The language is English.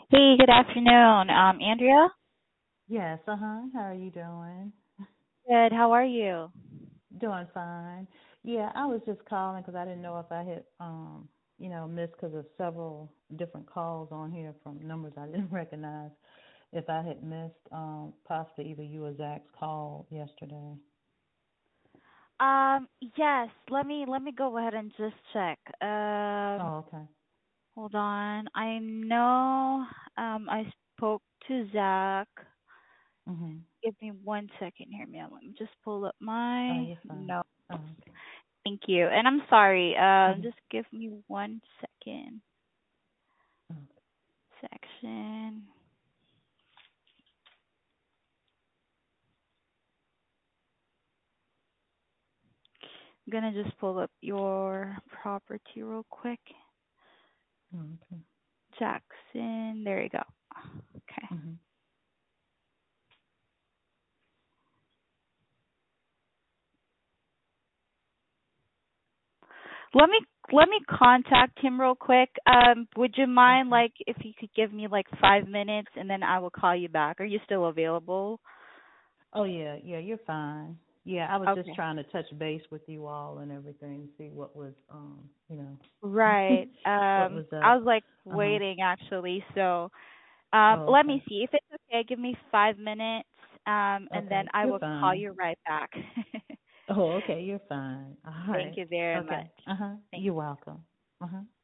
Hey, good afternoon. Andrea? Yes, How are you doing? Good. How are you? Doing fine. Yeah, I was just calling because I didn't know if I had, missed because of several different calls on here from numbers I didn't recognize. If I had missed, possibly either you or Zach's call yesterday. Yes, let me go ahead and just check. Oh, okay. Hold on. I know I spoke to Zach. Mhm. Give me 1 second here, ma'am. Let me just pull up Oh, my you're fine. note. Oh, okay. Thank you. And I'm sorry. Mhm. Just give me 1 second. Okay. Section. I'm gonna just pull up your property real quick. Okay. Jackson. There you go. Okay. Mhm. Let me contact him real quick. Would you mind Okay. like if you could give me like 5 minutes and then I will call you back? Are you still available? Oh yeah, yeah, you're fine. Yeah, I was just Okay. trying to touch base with you all and everything, see what was, Right. what was I up. was like Uh huh. waiting actually. So, Oh, let okay. me see if it's okay. Give me 5 minutes. And then Okay, I you're will call fine. you right back. Oh, okay, you're fine. All Thank right. you very much. Okay. Uh huh. Thank You're welcome. Uh huh.